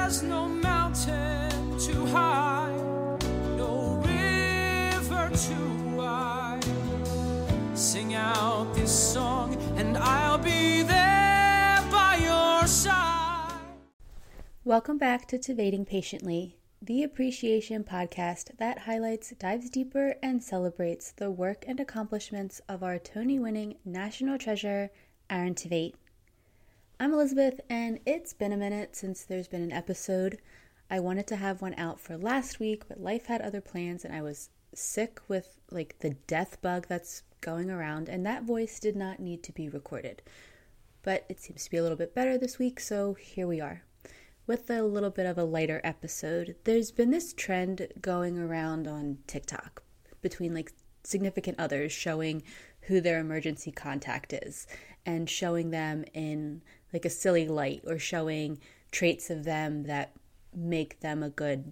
There's no mountain too high, no river too wide. Sing out this song and I'll be there by your side. Welcome back to Tveiting Patiently, the appreciation podcast that highlights, dives deeper, and celebrates the work and accomplishments of our Tony-winning national treasure, Aaron Tveit. I'm Elizabeth, and it's been a minute since there's been an episode. I wanted to have one out for last week, but life had other plans, and I was sick with the death bug that's going around, and that voice did not need to be recorded. But it seems to be a little bit better this week, so here we are. With a little bit of a lighter episode, there's been this trend going around on TikTok between significant others showing who their emergency contact is and showing them in a silly light or showing traits of them that make them a good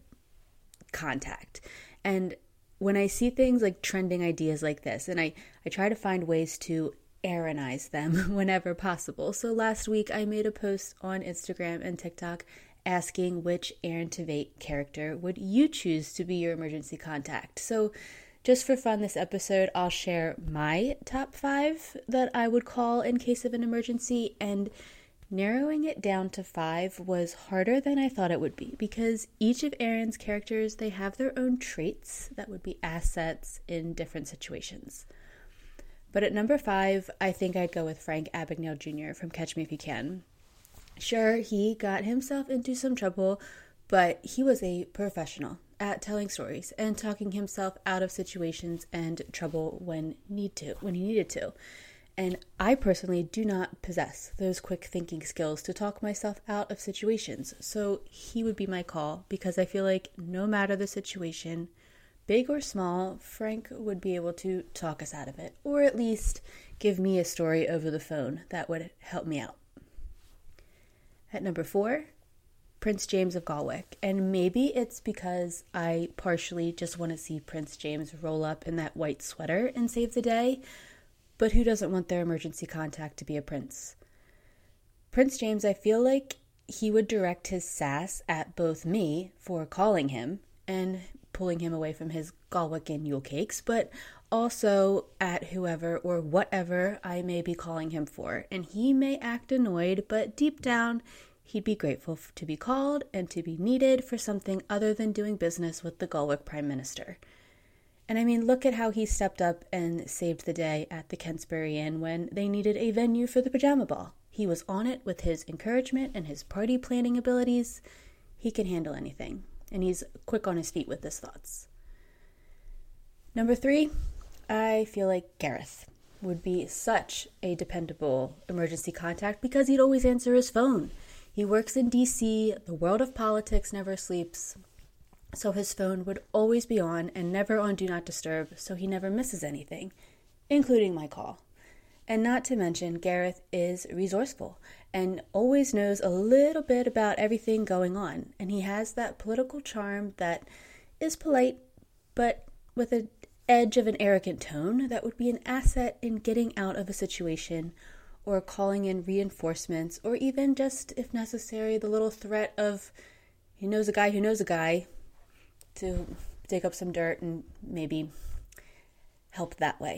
contact. And when I see things like trending ideas like this, and I try to find ways to Aaronize them whenever possible. So last week I made a post on Instagram and TikTok asking which Aaron Tveit character would you choose to be your emergency contact. So just for fun this episode, I'll share my top 5 that I would call in case of an emergency, and narrowing it down to 5 was harder than I thought it would be because each of Aaron's characters, they have their own traits that would be assets in different situations. But at number 5, I think I'd go with Frank Abagnale Jr. from Catch Me If You Can. Sure, he got himself into some trouble, but he was a professional at telling stories and talking himself out of situations and trouble when he needed to. And I personally do not possess those quick thinking skills to talk myself out of situations. So he would be my call because I feel like no matter the situation, big or small, Frank would be able to talk us out of it, or at least give me a story over the phone that would help me out. At number 4, Prince James of Galwick. And maybe it's because I partially just want to see Prince James roll up in that white sweater and save the day, but who doesn't want their emergency contact to be a prince? Prince James, I feel like he would direct his sass at both me for calling him and pulling him away from his Galwick and Yule cakes, but also at whoever or whatever I may be calling him for. And he may act annoyed, but deep down, he'd be grateful to be called and to be needed for something other than doing business with the Galwick Prime Minister. And I mean, look at how he stepped up and saved the day at the Kensbury Inn when they needed a venue for the pajama ball. He was on it with his encouragement and his party planning abilities. He can handle anything. And he's quick on his feet with his thoughts. Number 3, I feel like Gareth would be such a dependable emergency contact because he'd always answer his phone. He works in DC, the world of politics never sleeps, so his phone would always be on and never on Do Not Disturb, so he never misses anything, including my call. And not to mention, Gareth is resourceful and always knows a little bit about everything going on. And he has that political charm that is polite, but with an edge of an arrogant tone that would be an asset in getting out of a situation or calling in reinforcements, or even just, if necessary, the little threat of he knows a guy who knows a guy to dig up some dirt and maybe help that way.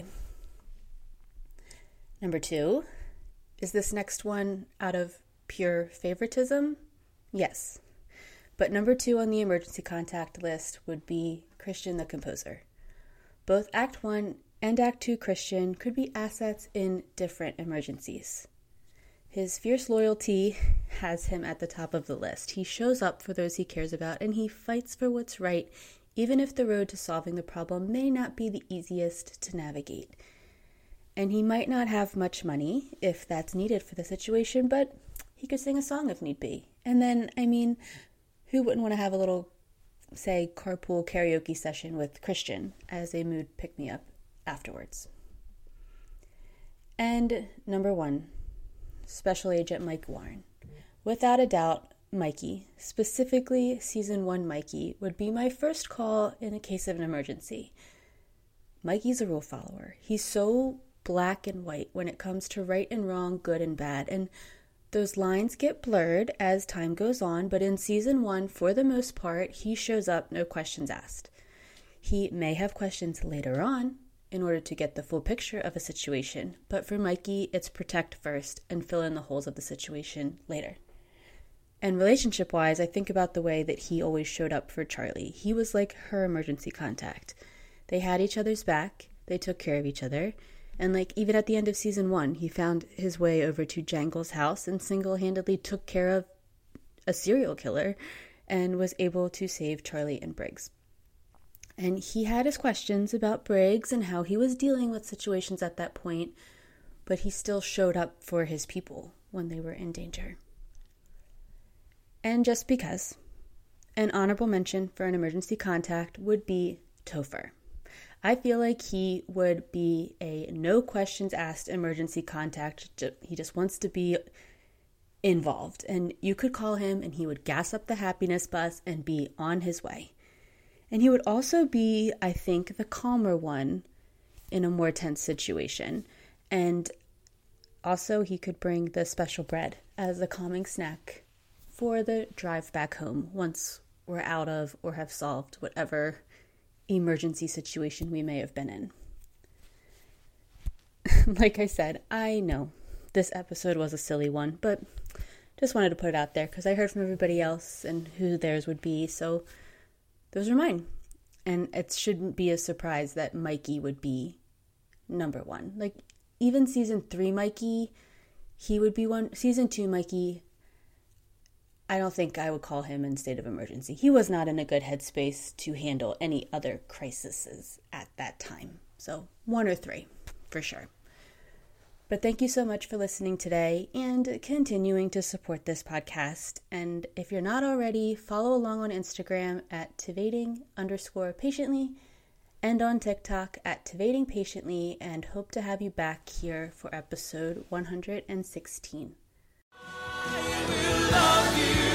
Number 2, is this next one out of pure favoritism? Yes. But number 2 on the emergency contact list would be Christian the composer. Both Act 1 and Act 2 Christian could be assets in different emergencies. His fierce loyalty has him at the top of the list. He shows up for those he cares about and he fights for what's right, even if the road to solving the problem may not be the easiest to navigate. And he might not have much money if that's needed for the situation, but he could sing a song if need be. And then, I mean, who wouldn't want to have a little, say, carpool karaoke session with Christian as a mood pick-me-up afterwards? And number 1, Special Agent Mike Warren. Without a doubt, Mikey, specifically Season 1 Mikey, would be my first call in a case of an emergency. Mikey's a rule follower. He's so black and white when it comes to right and wrong, good and bad. And Those lines get blurred as time goes on, but in season 1, for the most part, he shows up, no questions asked. He may have questions later on in order to get the full picture of a situation, but for Mikey, it's protect first and fill in the holes of the situation later. And relationship-wise, I think about the way that he always showed up for Charlie. He was like her emergency contact. They had each other's back, they took care of each other, and like even at the end of season 1, he found his way over to Jangle's house and single-handedly took care of a serial killer and was able to save Charlie and Briggs. And he had his questions about Briggs and how he was dealing with situations at that point, but he still showed up for his people when they were in danger. And just because, an honorable mention for an emergency contact would be Topher. I feel like he would be a no questions asked emergency contact. He just wants to be involved. And you could call him and he would gas up the happiness bus and be on his way. And he would also be, I think, the calmer one in a more tense situation. And also he could bring the special bread as a calming snack for the drive back home once we're out of or have solved whatever emergency situation we may have been in. Like I said, I know this episode was a silly one, but just wanted to put it out there because I heard from everybody else and who theirs would be, so those are mine. And it shouldn't be a surprise that Mikey would be number 1. Like, even season 3 Mikey, he would be one. Season 2 Mikey, I don't think I would call him in state of emergency. He was not in a good headspace to handle any other crises at that time. So 1 or 3, for sure. But thank you so much for listening today and continuing to support this podcast. And if you're not already, follow along on Instagram at Tivating_patiently and on TikTok at TivatingPatiently, and hope to have you back here for episode 116. I will love you.